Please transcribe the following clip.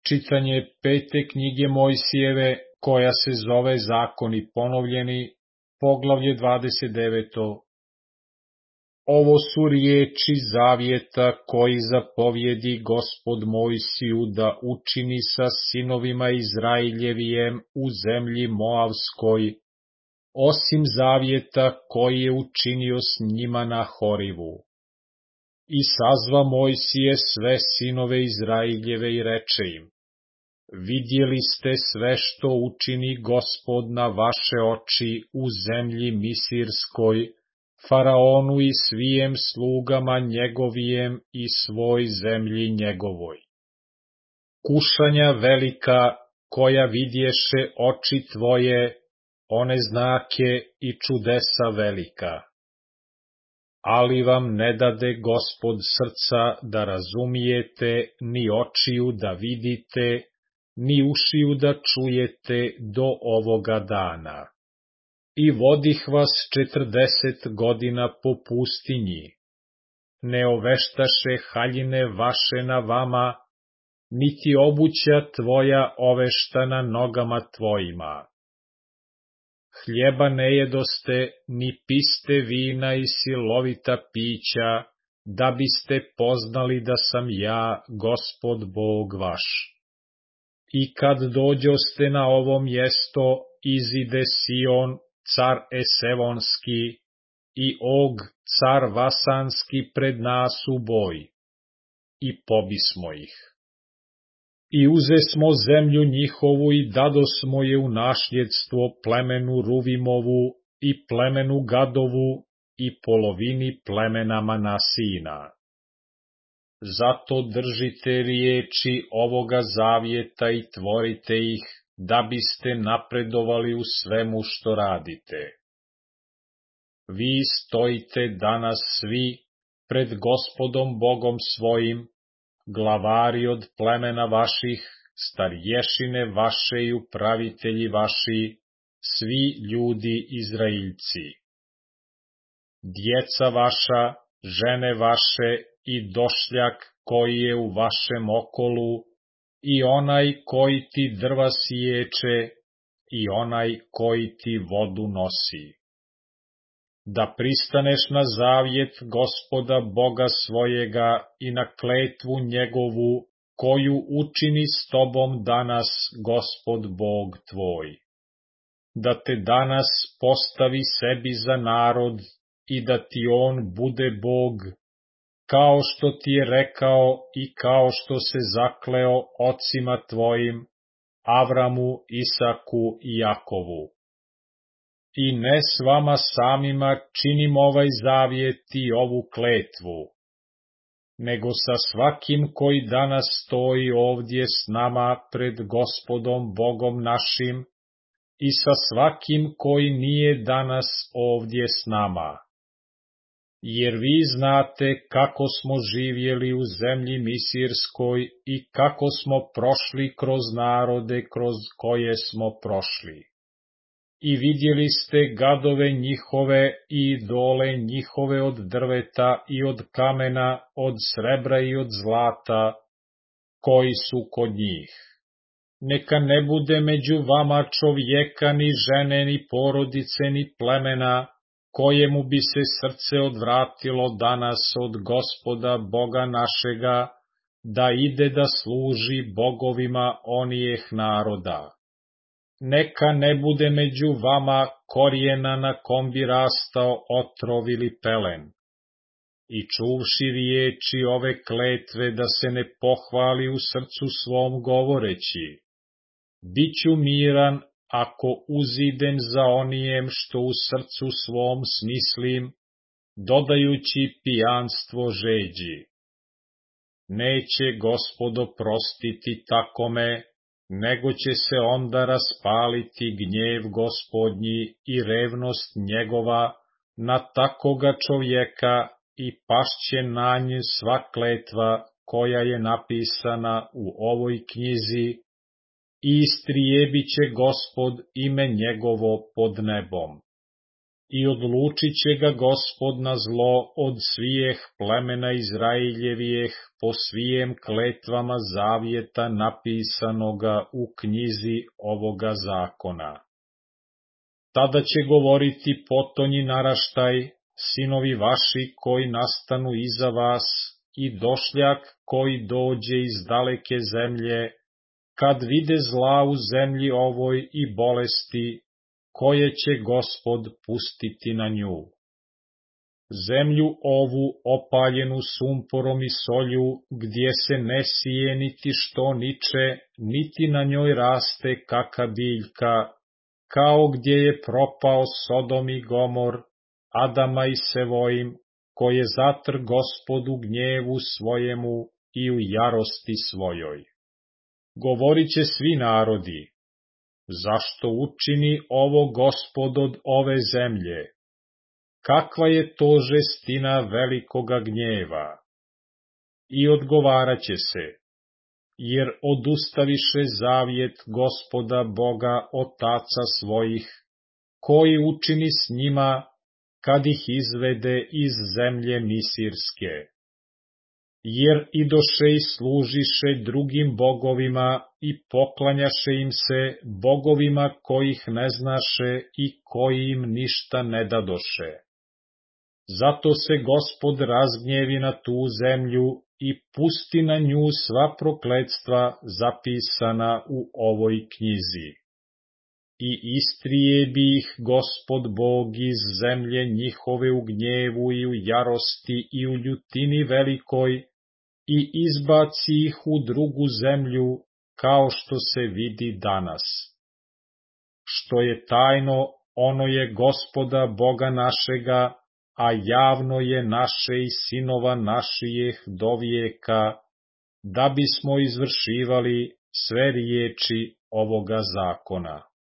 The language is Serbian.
Čitanje 5. knjige Mojsijeve, koja se zove Zakoni ponovljeni, poglavlje 29. Ovo su riječi zavjeta koji zapovjedi Gospod Mojsiju da učini sa sinovima Izrailjevijem u zemlji Moavskoj, osim zavjeta koji je učinio s njima na Horivu. I sazva Mojsije sve sinove Izrailjeve i reče im: vidjeli ste sve što učini Gospod na vaše oči u zemlji Misirskoj, Faraonu i svijem slugama njegovijem i svoj zemlji njegovoj. Kušanja velika koja vidješe oči tvoje, one znake i čudesa velika. Ali vam ne dade Gospod srca da razumijete, ni očiju da vidite, ni ušiju da čujete do ovoga dana. I vodih vas 40 godina po pustinji. Ne oveštaše haljine vaše na vama, niti obuća tvoja ovešta na nogama tvojima. Hljeba ne jedoste, ni piste vina i silovita pića, da biste poznali da sam ja, Gospod Bog vaš. I kad dođoste na ovo mjesto, izide Sion, car Esevonski, i Og, car Vasanski, pred nas u boj. I pobismo ih. I uzesmo zemlju njihovu i dadosmo je u nasljedstvo plemenu Ruvimovu i plemenu Gadovu i polovini plemena Manasina. Zato držite riječi ovoga zavjeta i tvorite ih, da biste napredovali u svemu što radite. Vi stojite danas svi pred Gospodom Bogom svojim, glavari od plemena vaših, starješine vaše i upravitelji vaši, svi ljudi Izraeljci. Djeca vaša, žene vaše i došljak koji je u vašem okolu, i onaj koji ti drva siječe, i onaj koji ti vodu nosi. Da pristaneš na zavjet Gospoda Boga svojega i na kletvu njegovu, koju učini s tobom danas Gospod Bog tvoj. Da te danas postavi sebi za narod i da ti on bude Bog, kao što ti je rekao i kao što se zakleo ocima tvojim, Avramu, Isaku i Jakovu. I ne s vama samima činim ovaj zavjet i ovu kletvu, nego sa svakim koji danas stoji ovdje s nama pred Gospodom Bogom našim i sa svakim koji nije danas ovdje s nama. Jer vi znate kako smo živjeli u zemlji Misirskoj i kako smo prošli kroz narode kroz koje smo prošli. I vidjeli ste gadove njihove i idole njihove od drveta i od kamena, od srebra i od zlata, koji su kod njih. Neka ne bude među vama čovjeka, ni žene, ni porodice, ni plemena, kojemu bi se srce odvratilo danas od Gospoda Boga našega, da ide da služi bogovima onijeh naroda. Neka ne bude među vama korijena na kom bi rastao otrov ili pelen. I čuvši riječi ove kletve da se ne pohvali u srcu svom govoreći: biću miran ako uzidem za onijem što u srcu svom smislim, dodajući pijanstvo žeđi. Neće Gospod oprostiti takome, nego će se onda raspaliti gnjev Gospodnji i revnost njegova na takoga čovjeka i pašće na nje sva kletva koja je napisana u ovoj knjizi i istrijebit će Gospod ime njegovo pod nebom. i odlučit će ga Gospod na zlo od svijeh plemena Izraeljevijeh po svijem kletvama zavjeta napisanoga u knjizi ovoga zakona. Tada će govoriti potonji naraštaj, sinovi vaši koji nastanu iza vas i došljak koji dođe iz daleke zemlje, kad vide zla u zemlji ovoj i bolesti, koje će Gospod pustiti na nju. Zemlju ovu opaljenu sumporom i solju, gdje se ne sije niti što niče, niti na njoj raste kaka biljka, kao gdje je propao Sodom i Gomor, Adama i Sevojim, koje zatr Gospod u gnjevu svojemu i u jarosti svojoj. Govorit će svi narodi, zašto učini ovo Gospod od ove zemlje? Kakva je to žestina velikoga gnjeva? I odgovaraće se, jer odustaviše zavjet Gospoda Boga otaca svojih, koji učini s njima, kad ih izvede iz zemlje Misirske. Jer idoše i služiše drugim bogovima i poklanjaše im se bogovima kojih ne znaše i koji im ništa ne dadoše. Zato se Gospod razgnjevi na tu zemlju i pusti na nju sva prokletstva zapisana u ovoj knjizi. I istrije bi ih Gospod Bog iz zemlje njihove u gnjevu i u jarosti i u ljutini velikoj, i izbaci ih u drugu zemlju, kao što se vidi danas. Što je tajno, ono je Gospoda Boga našega, a javno je naše i sinova našijeh do vijeka, da bismo izvršivali sve riječi ovoga zakona.